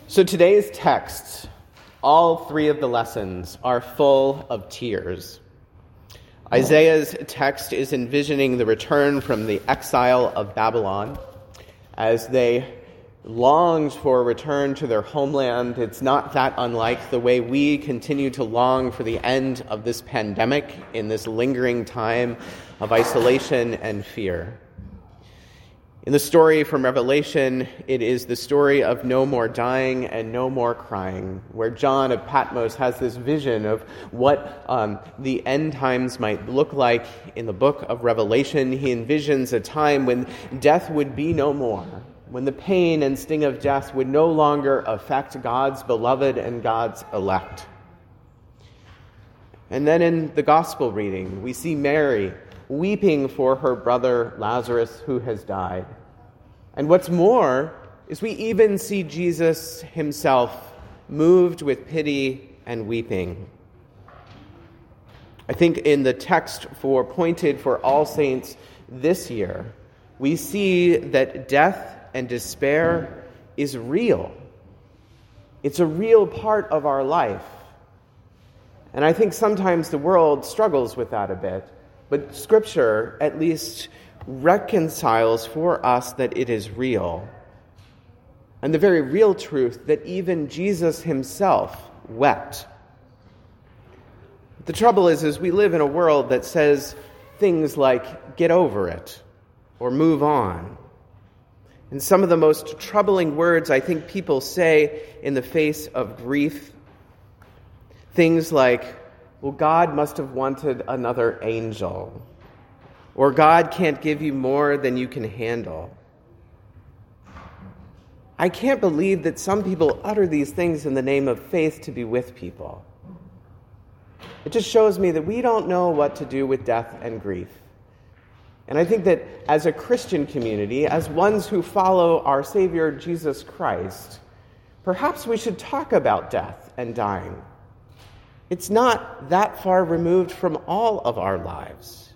So today's texts, all three of the lessons, are full of tears. Isaiah's text is envisioning the return from the exile of Babylon. As they longed for a return to their homeland, it's not that unlike the way we continue to long for the end of this pandemic in this lingering time of isolation and fear. In the story from Revelation, it is the story of no more dying and no more crying, where John of Patmos has this vision of what the end times might look like in the book of Revelation. He envisions a time when death would be no more, when the pain and sting of death would no longer affect God's beloved and God's elect. And then in the gospel reading, we see Mary weeping for her brother Lazarus who has died. And what's more is we even see Jesus himself moved with pity and weeping. I think in the text appointed for All Saints this year, we see that death and despair is real. It's a real part of our life. And I think sometimes the world struggles with that a bit. But Scripture at least reconciles for us that it is real. And the very real truth that even Jesus himself wept. The trouble is we live in a world that says things like, get over it, or move on. And some of the most troubling words I think people say in the face of grief, things like, well, God must have wanted another angel. Or God can't give you more than you can handle. I can't believe that some people utter these things in the name of faith to be with people. It just shows me that we don't know what to do with death and grief. And I think that as a Christian community, as ones who follow our Savior Jesus Christ, perhaps we should talk about death and dying. It's not that far removed from all of our lives.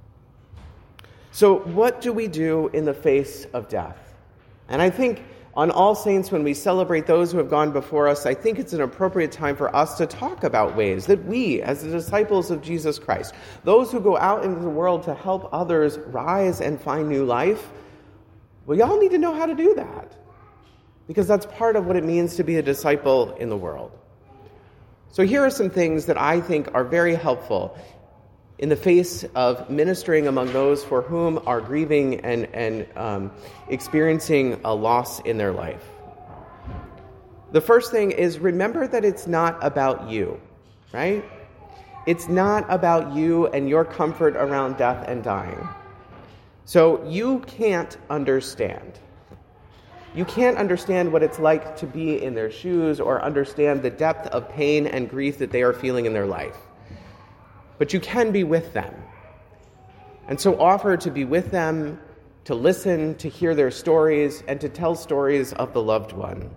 So what do we do in the face of death? And I think on All Saints, when we celebrate those who have gone before us, I think it's an appropriate time for us to talk about ways that we, as the disciples of Jesus Christ, those who go out into the world to help others rise and find new life, well, y'all need to know how to do that. Because that's part of what it means to be a disciple in the world. So here are some things that I think are very helpful in the face of ministering among those for whom are grieving and experiencing a loss in their life. The first thing is remember that it's not about you, right? It's not about you and your comfort around death and dying. So you can't understand. You can't understand what it's like to be in their shoes or understand the depth of pain and grief that they are feeling in their life. But you can be with them. And so offer to be with them, to listen, to hear their stories, and to tell stories of the loved one.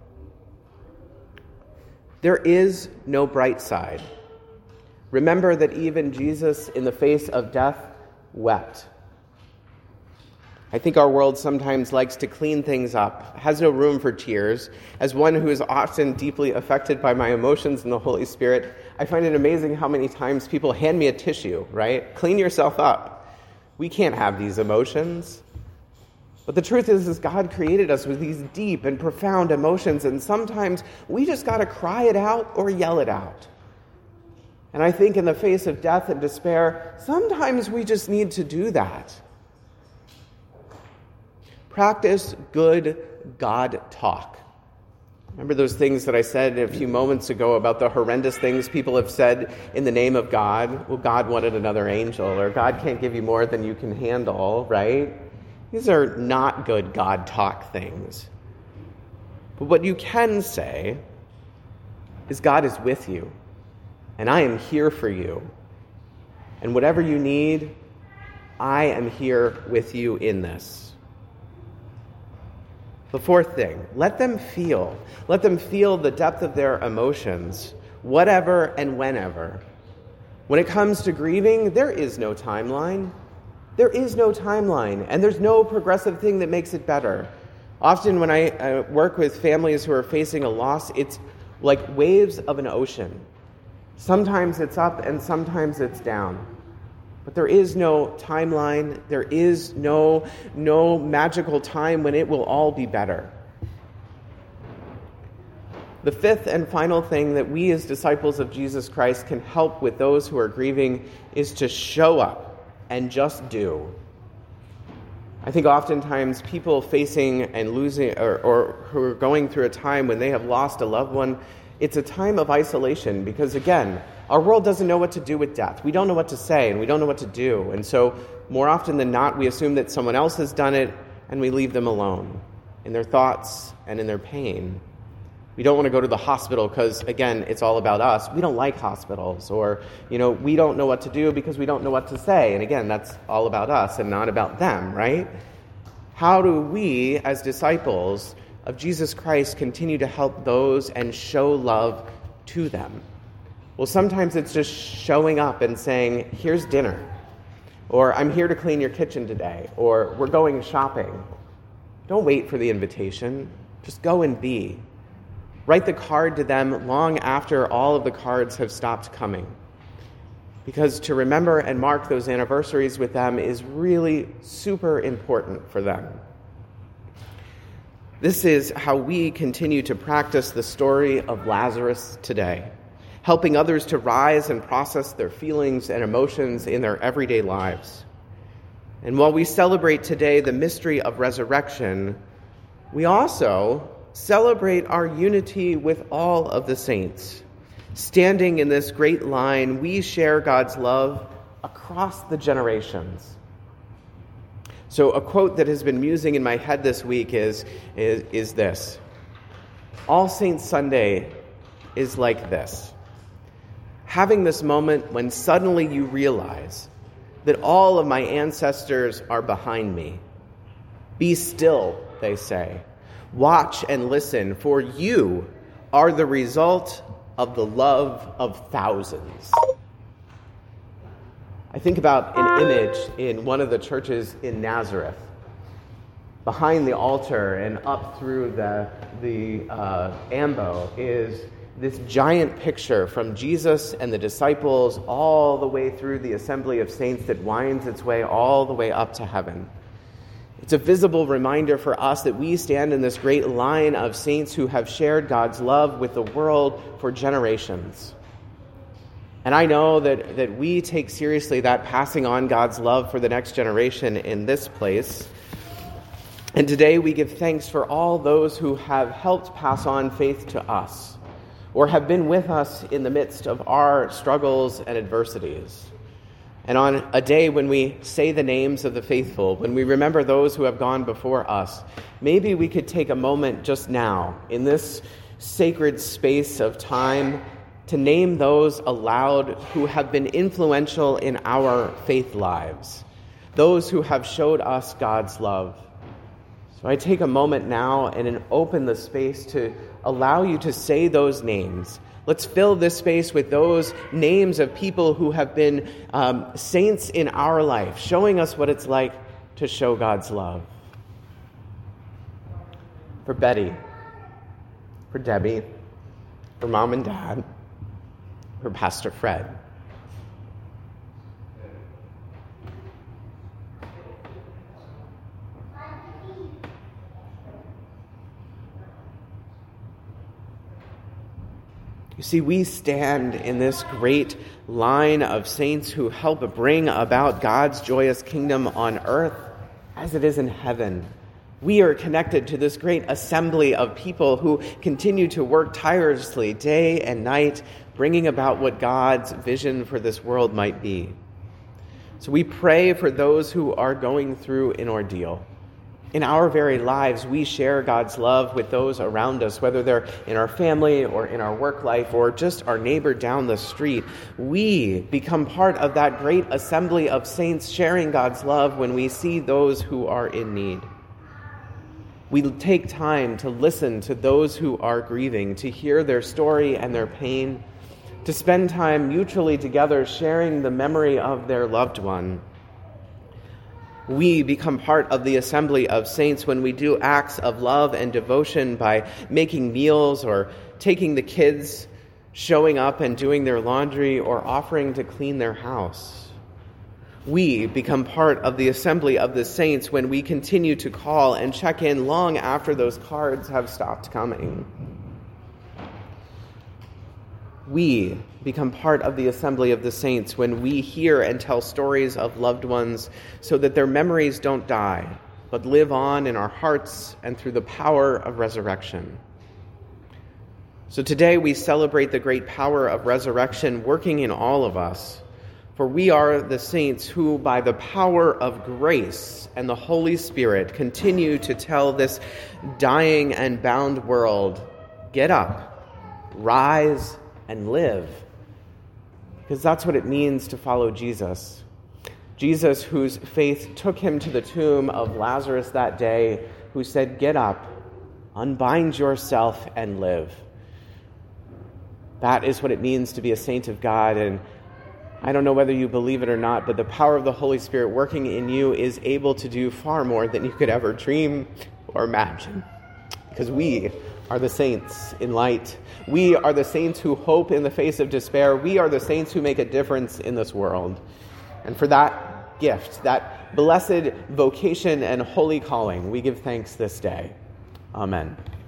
There is no bright side. Remember that even Jesus, in the face of death, wept. I think our world sometimes likes to clean things up, has no room for tears. As one who is often deeply affected by my emotions in the Holy Spirit, I find it amazing how many times people hand me a tissue, right? Clean yourself up. We can't have these emotions. But the truth is God created us with these deep and profound emotions, and sometimes we just got to cry it out or yell it out. And I think in the face of death and despair, sometimes we just need to do that. Practice good God talk. Remember those things that I said a few moments ago about the horrendous things people have said in the name of God? Well, God wanted another angel, or God can't give you more than you can handle, right? These are not good God talk things. But what you can say is God is with you, and I am here for you. And whatever you need, I am here with you in this. The fourth thing, let them feel. Let them feel the depth of their emotions, whatever and whenever. When it comes to grieving, there is no timeline. There is no timeline, and there's no progressive thing that makes it better. Often when I work with families who are facing a loss, it's like waves of an ocean. Sometimes it's up and sometimes it's down. But there is no timeline. There is no magical time when it will all be better. The fifth and final thing that we as disciples of Jesus Christ can help with those who are grieving is to show up and just do. I think oftentimes people facing and losing or who are going through a time when they have lost a loved one, it's a time of isolation because, again, our world doesn't know what to do with death. We don't know what to say and we don't know what to do. And so more often than not, we assume that someone else has done it and we leave them alone in their thoughts and in their pain. We don't want to go to the hospital because, again, it's all about us. We don't like hospitals, or, we don't know what to do because we don't know what to say. And again, that's all about us and not about them, right? How do we, as disciples of Jesus Christ, continue to help those and show love to them? Well, sometimes it's just showing up and saying, here's dinner, or I'm here to clean your kitchen today, or we're going shopping. Don't wait for the invitation. Just go and be. Write the card to them long after all of the cards have stopped coming. Because to remember and mark those anniversaries with them is really super important for them. This is how we continue to practice the story of Lazarus today, helping others to rise and process their feelings and emotions in their everyday lives. And while we celebrate today the mystery of resurrection, we also celebrate our unity with all of the saints. Standing in this great line, we share God's love across the generations. So a quote that has been musing in my head this week is this: All Saints Sunday is like this. Having this moment when suddenly you realize that all of my ancestors are behind me. Be still, they say. Watch and listen, for you are the result of the love of thousands. I think about an image in one of the churches in Nazareth. Behind the altar and up through the ambo is this giant picture from Jesus and the disciples all the way through the assembly of saints that winds its way all the way up to heaven. It's a visible reminder for us that we stand in this great line of saints who have shared God's love with the world for generations. And I know that we take seriously that passing on God's love for the next generation in this place. And today we give thanks for all those who have helped pass on faith to us, or have been with us in the midst of our struggles and adversities. And on a day when we say the names of the faithful, when we remember those who have gone before us, maybe we could take a moment just now, in this sacred space of time, to name those aloud who have been influential in our faith lives, those who have showed us God's love. So I take a moment now and open the space to allow you to say those names. Let's fill this space with those names of people who have been saints in our life, showing us what it's like to show God's love. For Betty, for Debbie, for Mom and Dad, for Pastor Fred. You see, we stand in this great line of saints who help bring about God's joyous kingdom on earth as it is in heaven. We are connected to this great assembly of people who continue to work tirelessly day and night, bringing about what God's vision for this world might be. So we pray for those who are going through an ordeal. In our very lives, we share God's love with those around us, whether they're in our family or in our work life or just our neighbor down the street. We become part of that great assembly of saints sharing God's love when we see those who are in need. We take time to listen to those who are grieving, to hear their story and their pain, to spend time mutually together sharing the memory of their loved one. We become part of the assembly of saints when we do acts of love and devotion by making meals or taking the kids, showing up and doing their laundry, or offering to clean their house. We become part of the assembly of the saints when we continue to call and check in long after those cards have stopped coming. We become part of the assembly of the saints when we hear and tell stories of loved ones so that their memories don't die, but live on in our hearts and through the power of resurrection. So today we celebrate the great power of resurrection working in all of us, for we are the saints who, by the power of grace and the Holy Spirit, continue to tell this dying and bound world, get up, rise, and live. Because that's what it means to follow Jesus. Jesus, whose faith took him to the tomb of Lazarus that day, who said, get up, unbind yourself, and live. That is what it means to be a saint of God. And I don't know whether you believe it or not, but the power of the Holy Spirit working in you is able to do far more than you could ever dream or imagine. Because we are the saints in light. We are the saints who hope in the face of despair. We are the saints who make a difference in this world. And for that gift, that blessed vocation and holy calling, we give thanks this day. Amen.